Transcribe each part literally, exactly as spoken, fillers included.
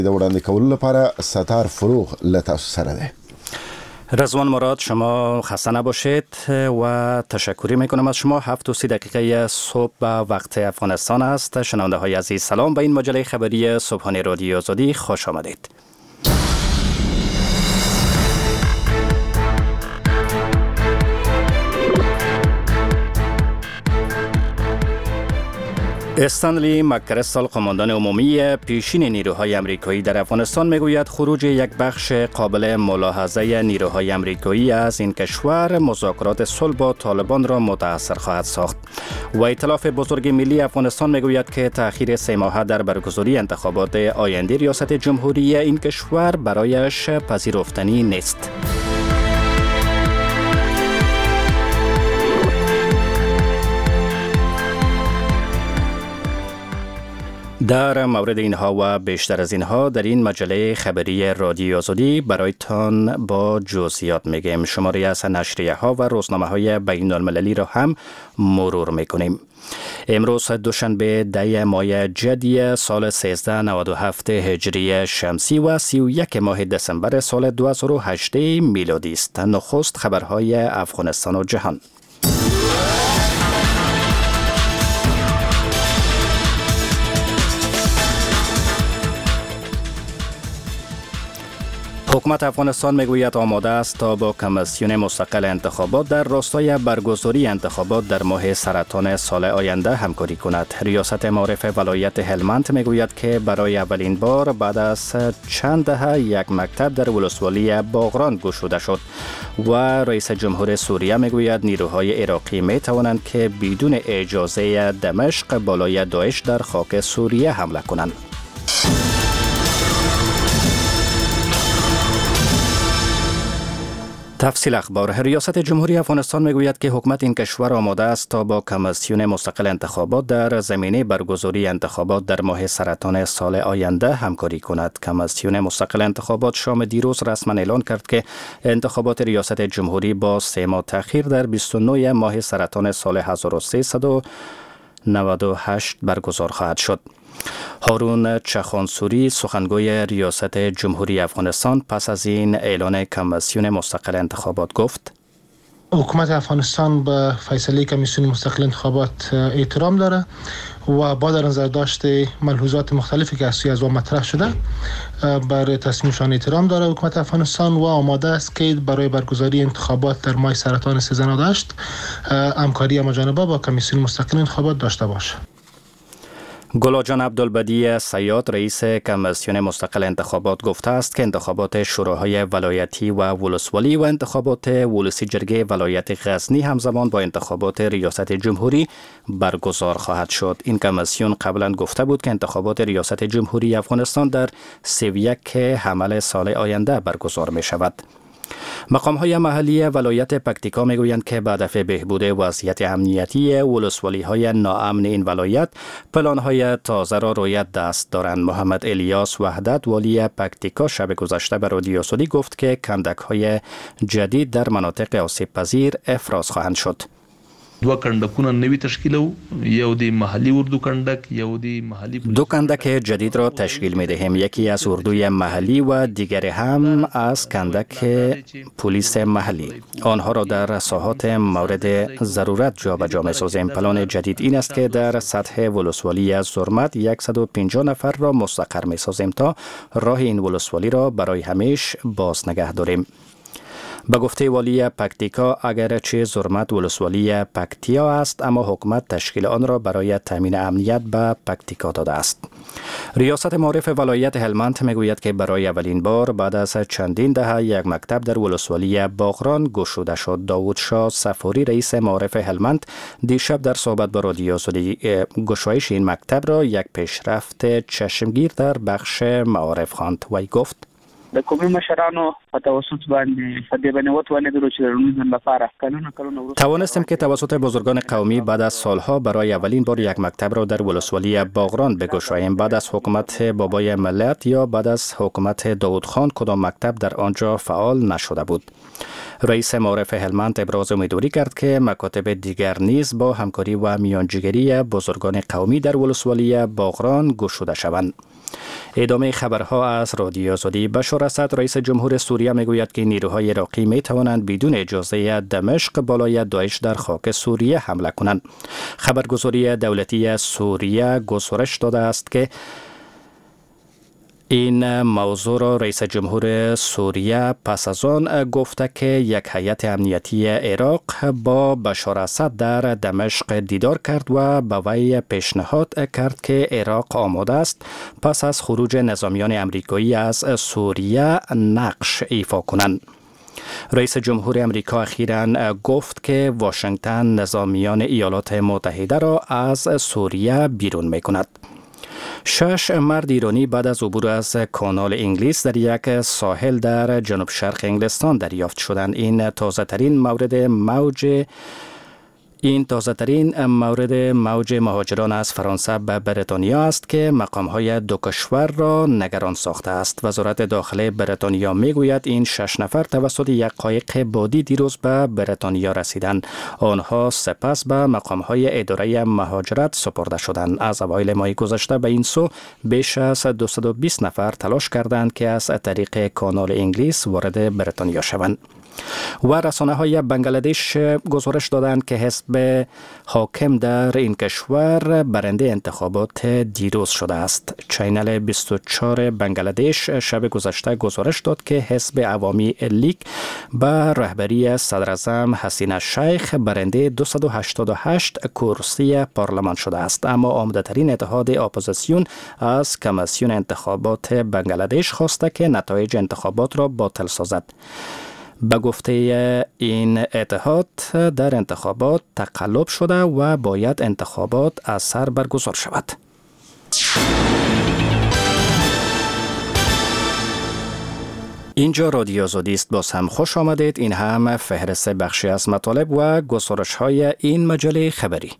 د وړاندې کولو لپاره ستار فروغ له تاسو سره دی. رضوان مراد، شما خسته نباشید و تشکری میکنم از شما. هفت و سی دقیقه صبح به وقت افغانستان است. شنونده های عزیز سلام، به این مجله خبری صبحانه رادیو آزادی خوش آمدید. استنلی مک‌کریستال، قماندان عمومی پیشین نیروهای آمریکایی در افغانستان، میگوید خروج یک بخش قابل ملاحظه نیروهای آمریکایی از این کشور مذاکرات صلح با طالبان را متأثر خواهد ساخت. و ائتلاف بزرگ ملی افغانستان میگوید که تأخیر سه ماهه در برگزاری انتخابات آینده ریاست جمهوری این کشور برایش پذیرفتنی نیست. در مورد اینها و بیشتر از اینها در این مجله خبری رادیو آزادی برایتان با جزئیات میگیم. شماره از نشریه ها و روزنامه های بین المللی را هم مرور میکنیم. امروز دوشنبه ده ماه جدی سال سیزده نود و هفت هجری شمسی و سی و یک ماه دسامبر سال دو هزار و هشت میلادی است. نخست خبرهای افغانستان و جهان. حکومت افغانستان میگوید آماده است تا با کمیسیون مستقل انتخابات در راستای برگزاری انتخابات در ماه سرطان سال آینده همکاری کند. ریاست معارف ولایت هلمند میگوید که برای اولین بار بعد از چند دهه یک مکتب در ولسوالی باغران گشوده شد. و رئیس جمهور سوریه میگوید نیروهای عراقی می توانند که بدون اجازه دمشق بالای داعش در خاک سوریه حمله کنند. تفصیل اخبار. ریاست جمهوری افغانستان میگوید که حکومت این کشور آماده است تا با کمیسیون مستقل انتخابات در زمینه برگزاری انتخابات در ماه سرطان سال آینده همکاری کند. کمیسیون مستقل انتخابات شام دیروز رسما اعلان کرد که انتخابات ریاست جمهوری با سه ماه تأخیر در بیست و نه ماه سرطان سال هزار و سیصد و نود و هشت برگزار خواهد شد. هارون چخانسوری، سخنگوی ریاست جمهوری افغانستان، پس از این اعلان کمیسیون مستقل انتخابات گفت: حکومت افغانستان به فیصله کمیسیون مستقل انتخابات احترام داره و با در نظر داشته ملحوظات مختلفی که از سوی از مطرح شده بر تصمیمشان احترام داره. حکومت افغانستان و آماده است که برای برگزاری انتخابات در ماه سرطان سیزده نود و هشت همکاری همه‌جانبه با کمیسیون مستقل انتخابات داشته باشه. گلاجان عبدالبدی صیاد، رئیس کمیسیون مستقل انتخابات، گفته است که انتخابات شوراهای ولایتی و ولسوالی و انتخابات ولسی جرگه ولایت غزنی همزمان با انتخابات ریاست جمهوری برگزار خواهد شد. این کمیسیون قبلا گفته بود که انتخابات ریاست جمهوری افغانستان در سی و یک حمل سال آینده برگزار می شود. مقام‌های محلی ولایت پکتیکا میگویند که به هدف بهبود وضعیت امنیتی ولسوالی‌های ناامن این ولایت پلان‌های تازه را روی دست دارند. محمد الیاس وحدت، والی پکتیکا، شب گذشته به رادیو آزادی گفت که کندک‌های جدید در مناطق آسیب پذیر افراز خواهند شد. دو کندکونه نوی تشکیل یو دی محلی اردو کندک یو دی محلی دو کندک جدید را تشکیل می دهیم، یکی از اردوی محلی و دیگری هم از کندک پلیس محلی. آنها را در ساحات مورد ضرورت جابجا می سازیم. پلان جدید این است که در سطح ولسوالی زرمت صد و پنجاه نفر را مستقر می سازیم تا راه این ولسوالی را برای همیشه باز نگه داریم. به گفته والی پکتیکا، اگرچه زرمت ولسوالی پکتیا است، اما حکومت تشکیل آن را برای تامین امنیت به پکتیکا داده است. ریاست معارف ولایت هلمند میگوید که برای اولین بار بعد از چندین دهه یک مکتب در ولسوالی باغران گشوده شد. داوود شاه صفوری، رئیس معارف هلمند، دیشب در صحبت با رادیو آزادی گشایش این مکتب را یک پیشرفت چشمگیر در بخش معارف خواند. وی گفت: د قومي مشرانو په توسط باندې په دې باندې وتوانه درو چې رونیزن لپاره کلونه کلونه توانستیم که توسط بزرگان قومی بعد از سالها برای اولین بار یک مکتب را در ولسوالی باغران بگشاییم. بعد از حکومت بابای ملت یا بعد از حکومت داوود خان کدام مکتب در آنجا فعال نشده بود. رئیس معارف هلمند ابراز امیدواری کرد که مکاتب دیگر نیز با همکاری و میانجیگری بزرگان قومی در ولسوالی باغران گشوده شوند. ادامه خبرها از رادیو آزادی. بشار اسد رئیس جمهور سوریه میگوید که نیروهای عراقی می توانند بدون اجازه دمشق بالای داعش در خاک سوریه حمله کنند. خبرگزاری دولتی سوریه گزارش داده است که این موضوع را رئیس جمهور سوریه پس از آن گفته که یک هیئت امنیتی عراق با بشار اسد در دمشق دیدار کرد و به وی پیشنهاد کرد که عراق آماده است پس از خروج نظامیان امریکایی از سوریه نقش ایفا کنند. رئیس جمهور امریکا اخیراً گفت که واشنگتن نظامیان ایالات متحده را از سوریه بیرون می کند. شش مرد ایرانی بعد از عبور از کانال انگلیس در یک ساحل در جنوب شرق انگلستان دریافت شدند. این تازه ترین مورد موج این تازه ترین مورد موج مهاجران از فرانسه به بریتانیا است که مقام‌های دو کشور را نگران ساخته است. وزارت داخله بریتانیا میگوید این شش نفر توسط یک قایق بادی دیروز به بریتانیا رسیدند. آنها سپس به مقام‌های اداره مهاجرت سپرده شدند. از اوایل ماه گذشته به این سو بیش از دویست و بیست نفر تلاش کردند که از طریق کانال انگلیس وارد بریتانیا شوند. و رسانه های بنگلادش گزارش دادند که حزب حاکم در این کشور برنده انتخابات دیروز شده است. چینل بیست و چهار بنگلادش شب گذشته گزارش داد که حزب عوامی لیگ به رهبری صدراعظم حسین شیخ برنده دویست و هشتاد و هشت کرسی پارلمان شده است، اما عمده ترین اتحاد اپوزیسیون از کمیسیون انتخابات بنگلادش خواسته که نتایج انتخابات را باطل سازد. به گفته این اتحاد در انتخابات تقلب شده و باید انتخابات از سر برگزار شود. اینجا رادیو آزادی است. باز هم خوش آمدید. این هم فهرست بخشی از مطالب و گزارش های این مجله خبری.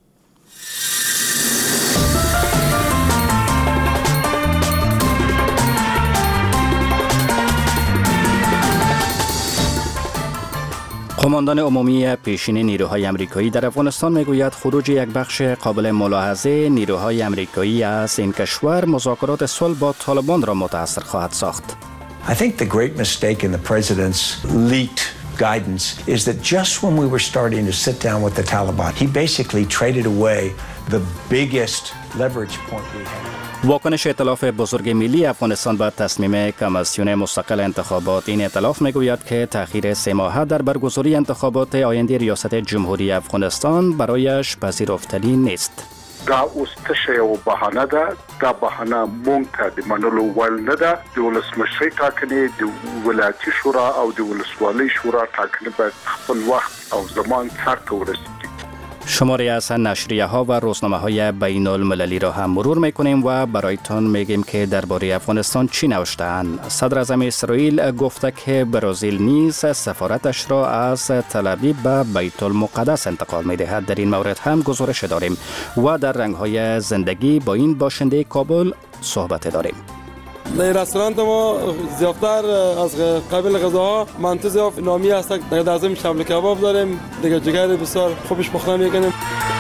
قماندان عمومی پیشین نیروهای امریکایی در افغانستان میگوید خروج یک بخش قابل ملاحظه نیروهای امریکایی از این کشور مذاکرات صلح با طالبان را متأثر خواهد ساخت. I think the great mistake in the president's leaked guidance is that just when we were starting to sit down with the Taliban, he basically traded away the biggest leverage point we had. واکنش ائتلاف بزرگ ملی افغانستان به تصمیم کمیسیون مستقل انتخابات. این ائتلاف میگوید که تأخیر سه ماهه در برگزاری انتخابات آینده ریاست جمهوری افغانستان برایش پذیرفتنی نیست. دا اوس تشه او بهانه ده، دا بهانه مونږ ته د منلو وړ نه ده. د ولسمشرۍ ټاکنې د ولایتي شورا او د ولسوالۍ شورا ټاکنې باید خپل وخت او زمان سرته ورسیږي. شماری از نشریه ها و روزنامه های بین المللی را هم مرور میکنیم و برایتان میگیم که درباره افغانستان چی نوشته‌اند. صدر اعظم اسرائیل گفته که برزیل نیز سفارتش را از تل آویو به بیت المقدس انتقال میدهد. در این مورد هم گزارش داریم و در رنگ های زندگی با این باشنده کابل صحبت داریم. در رستوران ما زیافتر از قبیل غذاها منطقه زیاف نامی هست. در دازم شامل کباب داریم، دیگه جگر بسیار خوبش پخته میکنیم.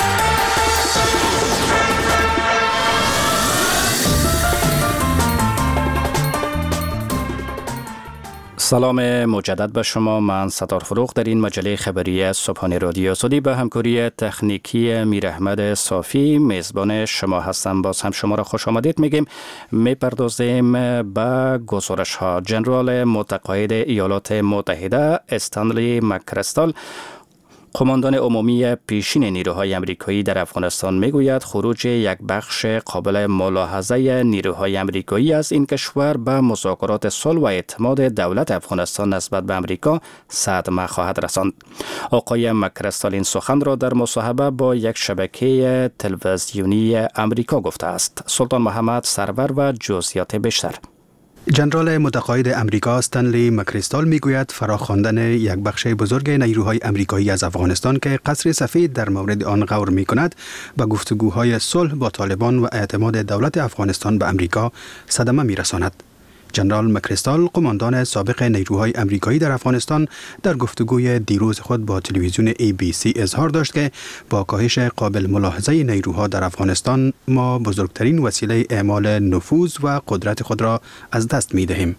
سلام مجدد به شما. من ستار فروغ در این مجله خبری صبحانه رادیو آزادی به همکاری تکنیکی میر احمد صافی میزبان شما هستم. باز هم شما را خوش آمدید میگیم. میپردازیم به گزارش ها. جنرال متقاعد ایالات متحده استنلی مکریستال، قماندان عمومی پیشین نیروهای امریکایی در افغانستان میگوید خروج یک بخش قابل ملاحظه نیروهای امریکایی از این کشور به مذاکرات صلح و اعتماد دولت افغانستان نسبت به امریکا صدمه خواهد رساند. آقای مکریستال این سخن را در مصاحبه با یک شبکه تلویزیونی امریکا گفته است. سلطان محمد سرور و جزئیات بیشتر. جنرال متقاعد امریکا استنلی مکریستال میگوید فراخواندن یک بخش بزرگ نیروهای امریکایی از افغانستان که قصر سفید در مورد آن غور میکند به گفتگوهای صلح با طالبان و اعتماد دولت افغانستان به امریکا صدمه میرساند. جنرال مکریستال، قماندان سابق نیروهای امریکایی در افغانستان، در گفتگوی دیروز خود با تلویزیون ای بی سی اظهار داشت که با کاهش قابل ملاحظه نیروها در افغانستان ما بزرگترین وسیله اعمال نفوذ و قدرت خود را از دست می دهیم.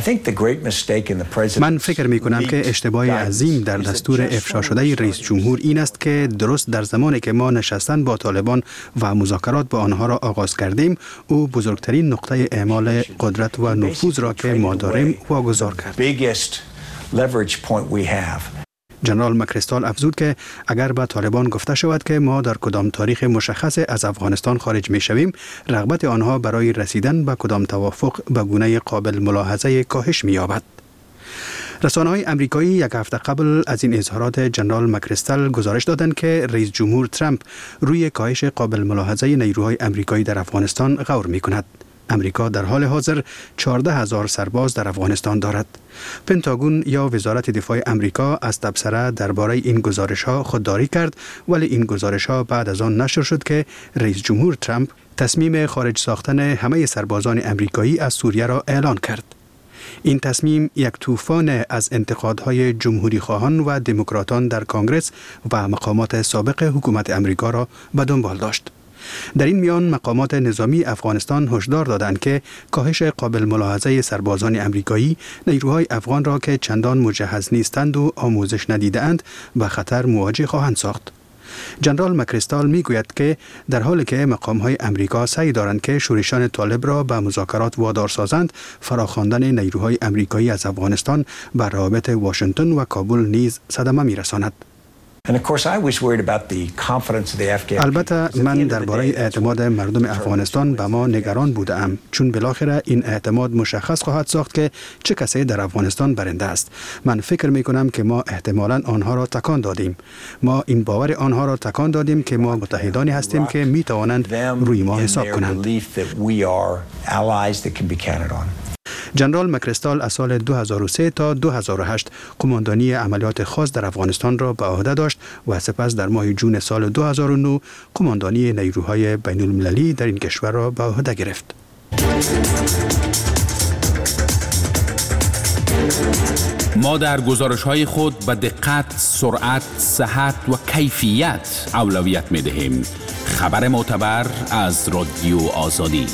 من فکر می کنم که اشتباه عظیم در دستور افشا شده رئیس جمهور این است که درست در زمانی که ما نشستن با طالبان و مذاکرات با آنها را آغاز کردیم، او بزرگترین نقطه اعمال قدرت و نفوذ را که ما داریم واگذار کرد. جنرال مکریستال افزود که اگر به طالبان گفته شود که ما در کدام تاریخ مشخص از افغانستان خارج می شویم، رغبت آنها برای رسیدن به کدام توافق به گونه قابل ملاحظه کاهش می یابد. رسانه‌های امریکایی یک هفته قبل از این اظهارات جنرال مکریستال گزارش دادند که رئیس جمهور ترامپ روی کاهش قابل ملاحظه نیروهای امریکایی در افغانستان غور می کند. امریکا در حال حاضر چهارده هزار سرباز در افغانستان دارد. پنتاگون یا وزارت دفاع امریکا از تبصره درباره این گزارش‌ها خودداری کرد، ولی این گزارش‌ها بعد از آن نشر شد که رئیس جمهور ترامپ تصمیم خارج ساختن همه سربازان امریکایی از سوریه را اعلان کرد. این تصمیم یک طوفان از انتقادهای جمهوری خواهان و دموکراتان در کنگره و مقامات سابق حکومت امریکا را به دنبال داشت. در این میان مقامات نظامی افغانستان هشدار دادند که کاهش قابل ملاحظه سربازان امریکایی نیروهای افغان را که چندان مجهز نیستند و آموزش ندیده‌اند با خطر مواجه خواهند ساخت. جنرال مکریستال میگوید که در حالی که مقام‌های امریکا سعی دارند که شورشان طالب را به مذاکرات وادار سازند، فراخواندن نیروهای امریکایی از افغانستان بر روابط واشنگتن و کابل نیز صدمه می‌رساند. البته من درباره اعتماد مردم افغانستان به ما نگران بودم، چون بالاخره این اعتماد مشخص خواهد ساخت که چه کسی در افغانستان برنده است. من فکر می کنم که ما احتمالاً آنها را تکان دادیم. ما این باور آنها را تکان دادیم که ما متحدانی هستیم که می توانند روی ما حساب کنند. جنرال مکریستال از سال دو هزار و سه تا دو هزار و هشت قماندانی عملیات خاص در افغانستان را به عهده داشت و سپس در ماه جون سال دو هزار و نه قماندانی نیروهای بین المللی در این کشور را به عهده گرفت. ما در گزارش‌های خود به دقت، سرعت، صحت و کیفیت اولویت می‌دهیم. خبر معتبر از رادیو آزادی.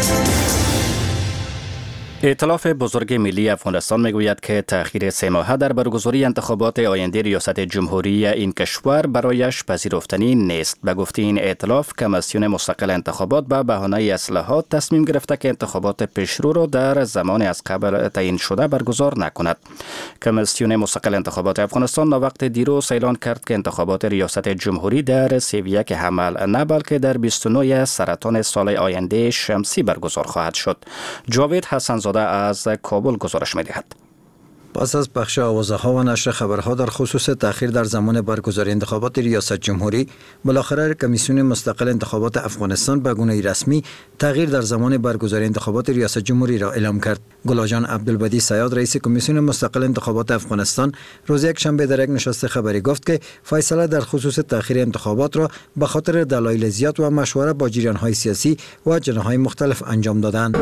ائتلاف بزرگ ملی افغانستان میگوید که تأخیر سه ماهه در برگزاری انتخابات آینده ریاست جمهوری این کشور برایش پذیرفتنی نیست. به گفته این ائتلاف، کمیسیون مستقل انتخابات به بهانه اصلاحات تصمیم گرفته که انتخابات پیشرو را در زمان از قبل تعیین شده برگزار نکند. کمیسیون مستقل انتخابات افغانستان وقت دیروز اعلان کرد که انتخابات ریاست جمهوری در سی و یک حمل نه بلکه در بیست و نه سرطان سال آینده شمسی برگزار خواهد شد. جاوید حسن‌زاده از کابل گزارش می‌دهد. پس از پخش آوازه‌ها و نشر خبرها در خصوص تأخیر در زمان برگزاری انتخابات ریاست جمهوری، بالاخره کمیسیون مستقل انتخابات افغانستان به گونه رسمی تغییر در زمان برگزاری انتخابات ریاست جمهوری را اعلام کرد. گلاجان عبدالبدی صیاد، رئیس کمیسیون مستقل انتخابات افغانستان، روز یک شنبه در یک نشست خبری گفت که فیصله در خصوص تأخیر انتخابات را به خاطر دلایل زیاد و مشوره با جریان‌های سیاسی و جناح‌های مختلف انجام دادند.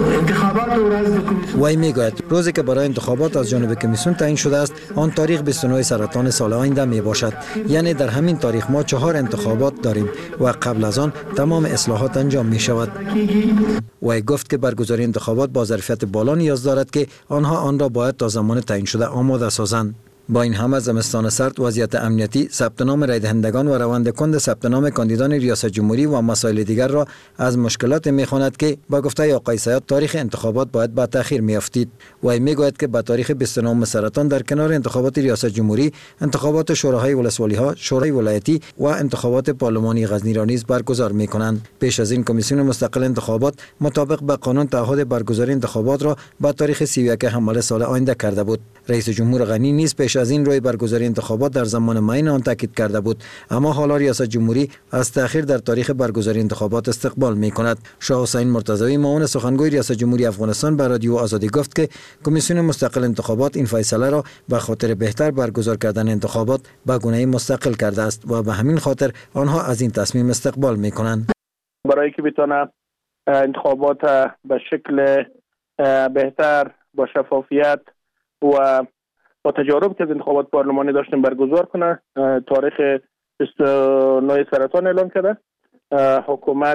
وی میگوید روزی که برای انتخابات از جانب کمیسیون تعیین شده است، آن تاریخ بیست و نه سرطان سال آینده می باشد. یعنی در همین تاریخ ما چهار انتخابات داریم و قبل از آن تمام اصلاحات انجام می شود. وی گفت که برگزاری انتخابات با ظرفیت بالا نیاز دارد که آنها آن را باید تا زمان تعیین شده آماده سازند. با این همه زمستان سرد، وضعیت امنیتی، ثبت نام رای دهندگان و روند کند ثبت نام کاندیدان ریاست جمهوری و مسائل دیگر را از مشکلات می‌خواند که با گفته آقای صیاد تاریخ انتخابات باید به تأخیر می‌افتید. و میگوید که با تاریخ بیست و نه سرطان در کنار انتخابات ریاست جمهوری، انتخابات شوراهای ولسوالی‌ها، شورای ولایتی و انتخابات پارلمانی غزنی را نیز برگزار می‌کنند. پیش از این کمیسیون مستقل انتخابات مطابق با قانون تعهد برگزاری انتخابات را با تاریخ سی و یک حمل سال آینده کرده بود. رئیس جمهور غنی نیز پیش از این روی برگزاری انتخابات در زمان معین آن تاکید کرده بود، اما حالا ریاست جمهوری از تأخیر در تاریخ برگزاری انتخابات استقبال می کند. شاه حسین مرتضوی، معاون سخنگوی ریاست جمهوری افغانستان، به رادیو آزادی گفت که کمیسیون مستقل انتخابات این فیصله را به خاطر بهتر برگزار کردن انتخابات به گونه مستقل کرده است و به همین خاطر آنها از این تصمیم استقبال می کنند. برای که بتونه انتخابات به شکل بهتر با شفافیت و با تجارب که از انتخابات پارلمانی داشتیم برگزار کنه. تاریخ بیست و نه سرطان اعلام کرده. حکومت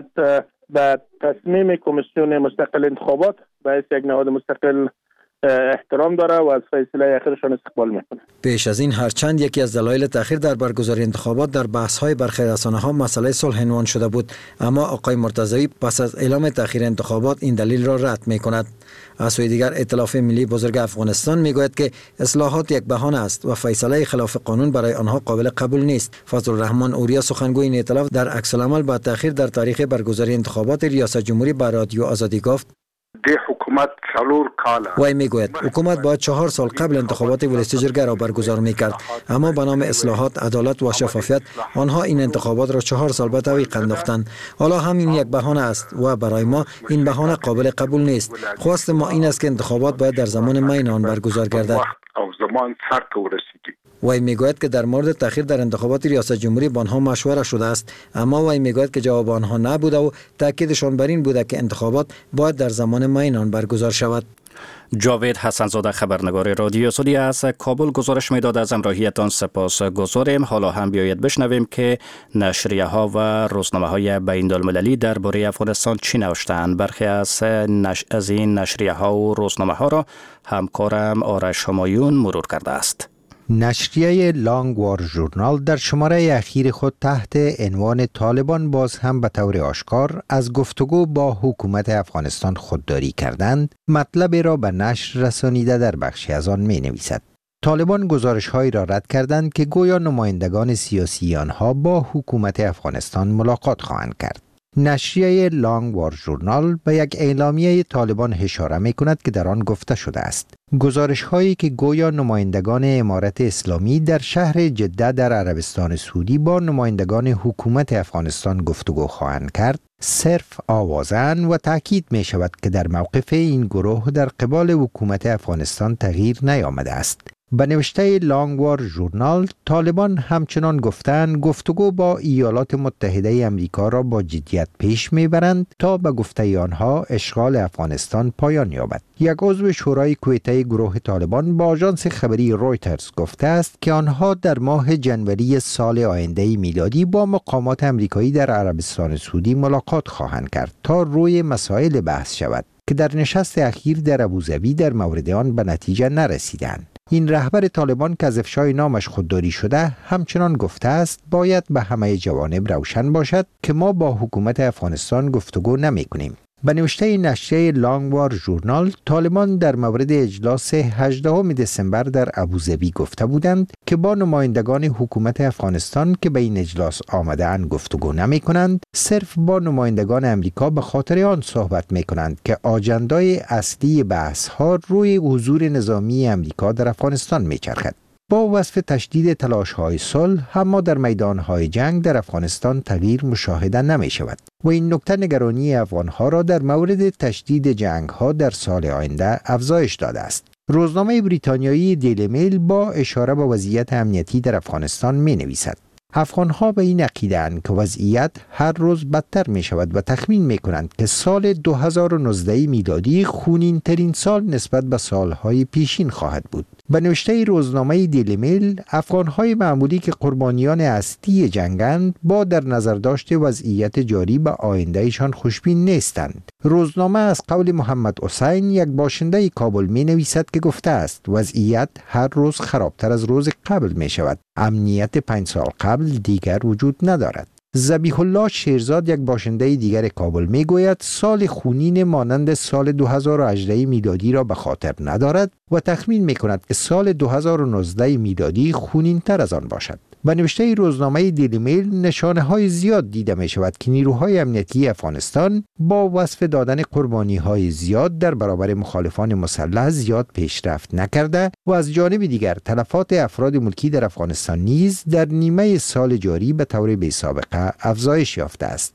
به تصمیم کمیسیون مستقل انتخابات به حیث یک نهاد مستقل احترام داره و از فیصله اخیرشان استقبال میکنه. پیش از این هرچند یکی از دلایل تأخیر در برگزاری انتخابات در بحث‌های برخی رسانه‌ها مسئله صلح عنوان شده بود، اما آقای مرتضوی پس از اعلام تأخیر انتخابات این دلیل را رد می‌کند. از سوی دیگر ائتلاف ملی بزرگ افغانستان میگوید که اصلاحات یک بهانه است و فیصله خلاف قانون برای آنها قابل قبول نیست. فضل الرحمن اوریا سخنگوی این ائتلاف در عکس العمل با تأخیر در تاریخ برگزاری انتخابات ریاست جمهوری به رادیو آزادی گفت د حکومت چلور کاله وی میگوید حکومت باید چهار سال قبل انتخابات ولایت جرگه را برگزار میکرد، اما به نام اصلاحات، عدالت و شفافیت آنها این انتخابات را چهار سال به تعویق انداختند. حالا همین یک بهانه است و برای ما این بهانه قابل قبول نیست. خواست ما این است که انتخابات باید در زمان معین آن برگزار گردد. او زمان سر ته ورسیږي. وی میگوید که در مورد تأخیر در انتخابات ریاست جمهوری با آنها مشوره شده است، اما وی میگوید که جواب آنها نبوده و تاکیدشان بر این بوده که انتخابات باید در زمان معین آن برگزار شود. جاوید حسنزاده خبرنگار رادیو سعودی از کابل گزارش میداد. از همراهیتان سپاس گزاریم. حالا هم بیاید بشنویم که نشریه ها و روزنامه های بین المللی درباره افغانستان چی نوشتند. برخی از, نش... از این نشریه ها و روزنامه ها را همکارم آرش همایون مرور کرده است. نشریه لانگ وار ژورنال در شماره اخیر خود تحت عنوان طالبان باز هم به طور آشکار از گفتگو با حکومت افغانستان خودداری کردند مطلبی را به نشر رسانیده در بخشی از آن می نویسد. طالبان گزارش هایی را رد کردند که گویا نمایندگان سیاسی آنها با حکومت افغانستان ملاقات خواهند کرد. نشریه لانگ وار ژورنال به یک اعلامیه طالبان اشاره می کند که در آن گفته شده است گزارش هایی که گویا نمایندگان امارت اسلامی در شهر جده در عربستان سعودی با نمایندگان حکومت افغانستان گفتگو خواهند کرد صرف آوازن و تاکید می شود که در موقف این گروه در قبال حکومت افغانستان تغییر نیامده است. به نوشته لانگ وار ژورنال طالبان همچنان گفتند گفتگو با ایالات متحده امریکا را با جدیت پیش میبرند تا به گفته آنها اشغال افغانستان پایان یابد. یک عضو شورای کویته گروه طالبان با آژانس خبری رویترز گفته است که آنها در ماه جنوری سال آینده میلادی با مقامات امریکایی در عربستان سعودی ملاقات خواهند کرد تا روی مسائل بحث شود که در نشست اخیر در ابوظبی در مورد آن به نتیجه نرسیدند. این رهبر طالبان که از افشای نامش خودداری شده همچنان گفته است باید به همه جوانب روشن باشد که ما با حکومت افغانستان گفتگو نمی کنیم. به نوشته نشریه لانگ وار ژورنال طالبان در مورد اجلاس هجدهم دسامبر در ابوظبی گفته بودند که با نمایندگان حکومت افغانستان که به این اجلاس آمده‌اند گفتگو نمی کنند، صرف با نمایندگان امریکا به خاطر آن صحبت می کنند که آجندای اصلی بحث ها روی حضور نظامی امریکا در افغانستان می چرخد. با وصف تشدید تلاش‌های صلح اما در میدان‌های جنگ در افغانستان تغییر مشاهده نمی‌شود و این نکته نگرانی افغان‌ها را در مورد تشدید جنگ‌ها در سال آینده افزایش داده است. روزنامه بریتانیایی دیلی میل با اشاره به وضعیت امنیتی در افغانستان می‌نویسد افغان‌ها به این عقیده‌اند که وضعیت هر روز بدتر می‌شود و تخمین می‌کنند که سال دو هزار و نوزده میلادی خونین‌ترین سال نسبت به سال‌های پیشین خواهد بود. به نوشته روزنامه دیلی میل افغان‌های معمولی که قربانیان اصلی جنگند با در نظر داشت وضعیت جاری به آیندهشان خوشبین نیستند. روزنامه از قول محمد حسین یک باشنده کابل می نویسد که گفته است وضعیت هر روز خرابتر از روز قبل می شود. امنیت پنج سال قبل دیگر وجود ندارد. ذبیح الله شیرزاد یک باشنده دیگر کابل می گوید سال خونین مانند سال دو هزار و هجده میلادی را به خاطر ندارد و تخمین می کند که سال دو هزار و نوزده میلادی خونین تر از آن باشد. به نوشته روزنامه دیلی میل نشانه های زیاد دیده می شود که نیروهای امنیتی افغانستان با وصف دادن قربانی های زیاد در برابر مخالفان مسلح زیاد پیشرفت نکرده و از جانب دیگر تلفات افراد ملکی در افغانستان نیز در نیمه سال جاری به طور بی سابقه افزایش یافته است.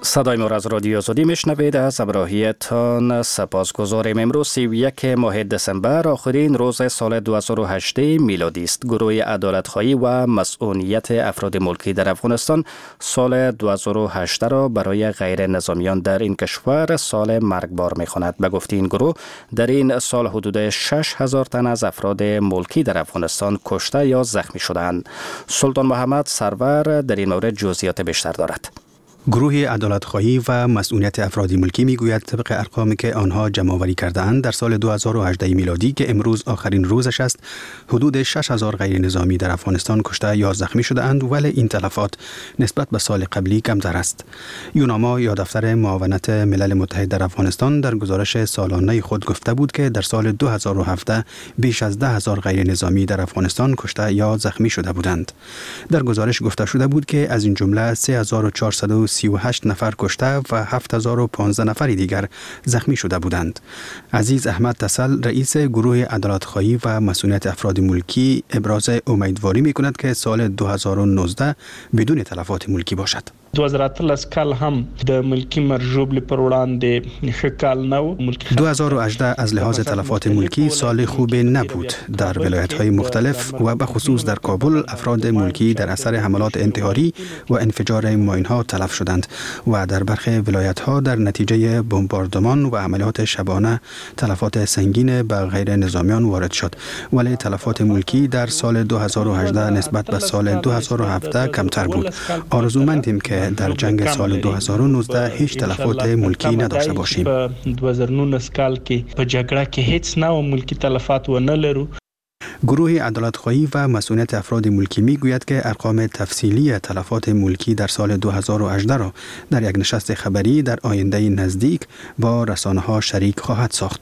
صدای ما را از رادیو آزادی میشنوید. از همراهیتان سپاسگزاریم. امروز سی و یک ماه دسامبر آخرین روز سال دو هزار و هجده میلادی است. گروه عدالت‌خواهی و مسئولیت افراد ملکی در افغانستان سال دو هزار و هجده را برای غیر نظامیان در این کشور سال مرگبار می‌خواند. به گفته این گروه در این سال حدود شش هزار تن از افراد ملکی در افغانستان کشته یا زخمی شدند. سلطان محمد سرور در این مورد جزئیات بیشتر دارد. گروه عدالت‌خواهی و مسئولیت افراد ملکی میگوید طبق ارقامی که آنها جمع‌آوری کرده‌اند در سال دو هزار و هجده میلادی که امروز آخرین روزش است، حدود شش هزار غیر نظامی در افغانستان کشته یا زخمی شده‌اند، ولی این تلفات نسبت به سال قبلی کمتر است. یوناما یا دفتر معاونت ملل متحد در افغانستان در گزارش سالانه خود گفته بود که در سال دو هزار و هفده بیش از ده هزار غیر نظامی در افغانستان کشته یا زخمی شده بودند. در گزارش گفته شده بود که از این جمله سه هزار و چهارصد و سی و هشت نفر کشته و هفت هزار و پانزده نفر دیگر زخمی شده بودند. عزیز احمد تسل رئیس گروه عدالت‌خواهی و مسئولیت افراد ملکی ابراز امیدواری می‌کند که سال دو هزار و نوزده بدون تلفات ملکی باشد. دو هزار و اتلس کال هم د ملکی مرجوب پر وړاندې ښه کال نه و. دو هزار و هجده از لحاظ تلفات ملکی سال خوب نبود. در ولایت‌های مختلف و به خصوص در کابل افراد ملکی در اثر حملات انتحاری و انفجار ماین‌ها تلف شدند و در برخی ولایت‌ها در نتیجه بمباردمان و عملیات شبانه تلفات سنگین به غیر نظامیان وارد شد، ولی تلفات ملکی در سال دو هزار و هجده نسبت به سال دو هزار و هفده کمتر بود. آرزومندیم که در جنگ سال دو هزار و نوزده هیچ تلفات ملکی نداشته باشیم. دو هزار و نوزده کال کې په جګړه کې هیڅ نه و ملکی تلفات و نه لرو. گروه عدالت‌خواهی و مسئولیت افراد ملکی میگوید که ارقام تفصیلی تلفات ملکی در سال دو هزار و هجده را در یک نشست خبری در آینده نزدیک با رسانه‌ها شریک خواهد ساخت.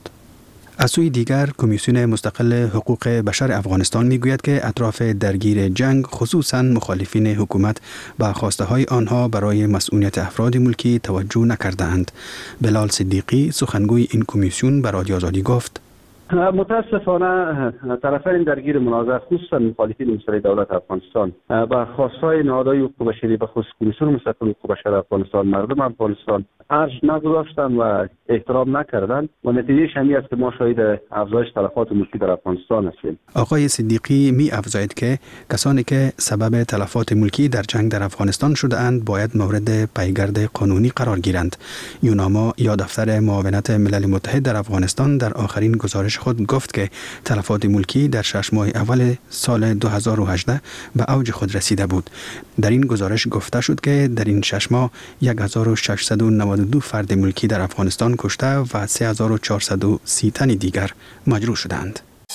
از سوی دیگر کمیسیون مستقل حقوق بشر افغانستان میگوید که اطراف درگیر جنگ خصوصاً مخالفین حکومت به خواسته های آنها برای مسئولیت افراد ملکی توجه نکردند. بلال صدیقی سخنگوی این کمیسیون به رادیو آزادی گفت: متاسفانه طرفین درگیر منازعه خصوصا مخالفین مسلح دولت افغانستان با خواستهای نهادهای حقوق بشری به خصوص کمیسیون مستقل حقوق بشر افغانستان مردم افغانستان ارج نگذاشتند و احترام نکردند و نتیجه شمی است که ما شاهد افزایش تلفات ملکی در افغانستان هستیم. آقای صدیقی می افزاید که کسانی که سبب تلفات ملکی در جنگ در افغانستان شده اند باید مورد پیگرد قانونی قرار گیرند. یوناما یا دفتر معاونت ملل متحد در افغانستان در آخرین گزارش خود گفت که تلفات ملکی در شش ماه اول سال دو هزار و هجده به اوج خود رسیده بود. در این گزارش گفته شد که در این شش ماه هزار و ششصد و نود و دو فرد ملکی در افغانستان کشته و سه هزار و چهارصد و سی تن دیگر مجروح شدند.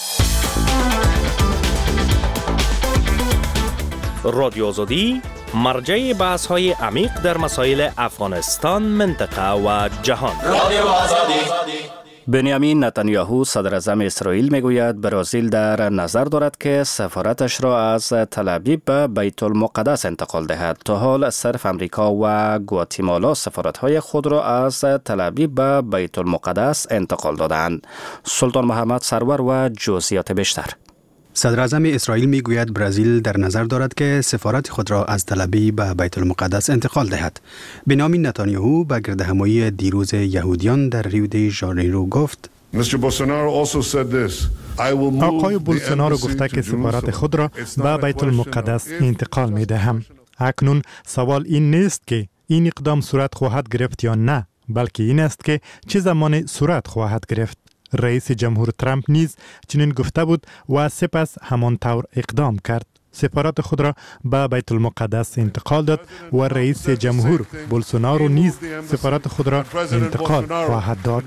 رادیو آزادی مرجع بحث های عمیق در مسائل افغانستان، منطقه و جهان. رادیو آزادی. بنیامین نتانیاهو صدر اعظم اسرائیل میگوید برزیل در نظر دارد که سفارتش را از تل آویو به بیت المقدس انتقال دهد. تا حال صرف امریکا و گواتیمالا سفارت‌های خود را از تل آویو به بیت المقدس انتقال دادند. سلطان محمد سرور و جزئیات بیشتر. صدر اعظم اسرائیل میگوید برزیل در نظر دارد که سفارت خود را از تل آویو به بیت المقدس انتقال دهد. بنیامین نتانیاهو به گردهمایی دیروز یهودیان در ریو دی ژانیرو گفت: آقای بولسونارو گفته که سفارت خود را به بیت المقدس انتقال می دهم. اکنون سوال این نیست که این اقدام صورت خواهد گرفت یا نه، بلکه این است که چه زمان صورت خواهد گرفت. رئیس جمهور ترامپ نیز چنین گفته بود و سپس همان طور اقدام کرد. سفارت خود را به بیت المقدس انتقال داد و رئیس جمهور بولسونارو نیز سفارت خود را انتقال خواهد داد.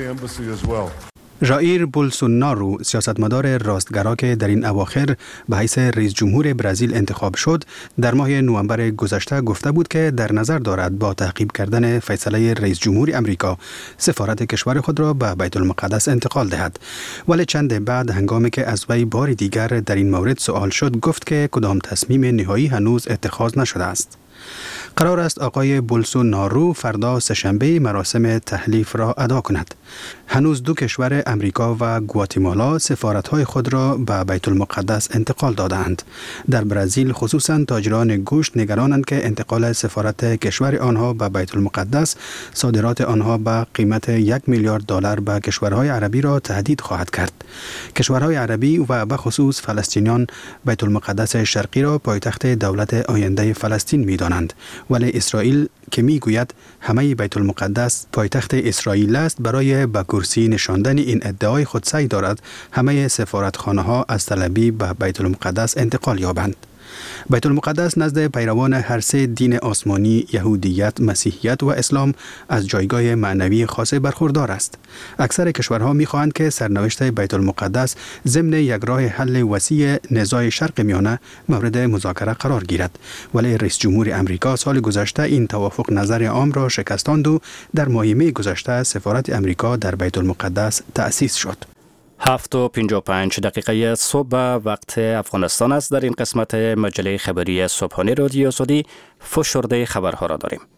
ژائیر بولسونارو سیاستمدار راستگرا که در این اواخر به حیث رئیس جمهور برزیل انتخاب شد، در ماه نوامبر گذشته گفته بود که در نظر دارد با تعقیب کردن فیصله رئیس جمهور امریکا سفارت کشور خود را به بیت المقدس انتقال دهد. ولی چند بعد هنگامی که از وی بار دیگر در این مورد سوال شد، گفت که کدام تصمیم نهایی هنوز اتخاذ نشده است. قرار است آقای بولسونارو فردا سه‌شنبه مراسم تحلیف را ادا کند. هنوز دو کشور امریکا و گواتیمالا سفارت‌های خود را به بیت المقدس انتقال دادند. در برزیل خصوصاً تاجران گوشت نگرانند که انتقال سفارت کشور آنها به بیت المقدس صادرات آنها به قیمت یک میلیارد دلار به کشورهای عربی را تهدید خواهد کرد. کشورهای عربی و به خصوص فلسطینیان بیت المقدس شرقی را پایتخت دولت آینده فلسطین می‌دانند، ولی اسرائیل که میگوید همه بیت المقدس پایتخت اسرائیل است برای به کرسی نشاندن این ادعای خود سعی دارد همه سفارتخانه‌ها از طلبی به بیت المقدس انتقال یابند. بیت المقدس نزد پیروان هر سه دین آسمانی، یهودیت، مسیحیت و اسلام از جایگاه معنوی خاص برخوردار است. اکثر کشورها می‌خواهند که سرنوشت بیت المقدس ضمن یک راه حل وسیع نزاع شرق میانه مورد مذاکره قرار گیرد، ولی رئیس جمهور امریکا سال گذشته این توافق نظر عام را شکستاند و در ماه می گذشته سفارت امریکا در بیت المقدس تأسیس شد. هفت و پنجاه و پنج دقیقه صبح وقت افغانستان است. در این قسمت مجله خبری صبحانه رادیو آزادی فشرده خبرها را داریم.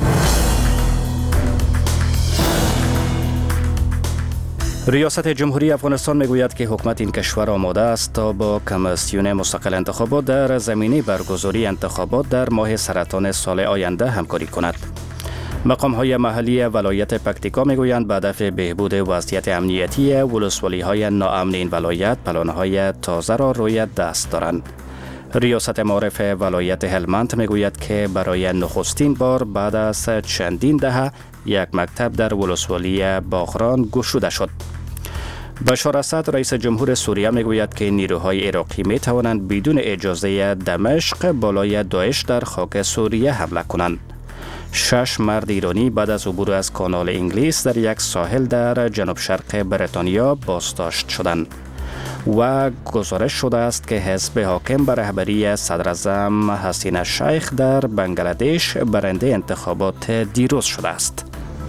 ریاست جمهوری افغانستان میگوید که حکومت این کشور آماده است تا با کمیسیون مستقل انتخابات در زمینه برگزاری انتخابات در ماه سرطان سال آینده همکاری کند. مقام‌های محلی ولایت پکتیکا میگویند به هدف بهبود وضعیت امنیتی ولسوالی‌های ناامن این ولایت پلان‌های تازه را روی دست دارند. ریاست معارف ولایت هلمند میگوید که برای نخستین بار بعد از چندین دهه یک مکتب در ولسوالی باغران گشوده شد. بشار اسد رئیس جمهور سوریه میگوید که نیروهای عراقی می توانند بدون اجازه دمشق بالای داعش در خاک سوریه حمله کنند. شش مرد ایرانی بعد از عبور از کانال انگلیس در یک ساحل در جنوب شرق بریتانیا بازداشت شدند و گزارش شده است که حزب حاکم به رهبری صدراعظم حسین شیخ در بنگلادش برنده انتخابات دیروز شده است.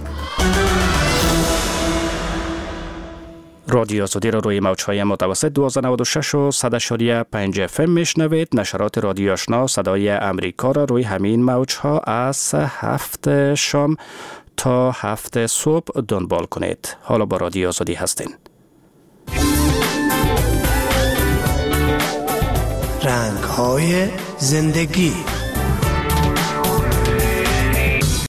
رادیو آزادی را روی موج‌های متوسط دویست و نود و شش و صد و پنج اف ام میشنوید. نشرات رادیو آشنا صدای امریکا را روی همین موج‌ها از هفت شام تا هفت صبح دنبال کنید. حالا با رادیو آزادی هستین. رنگ‌های زندگی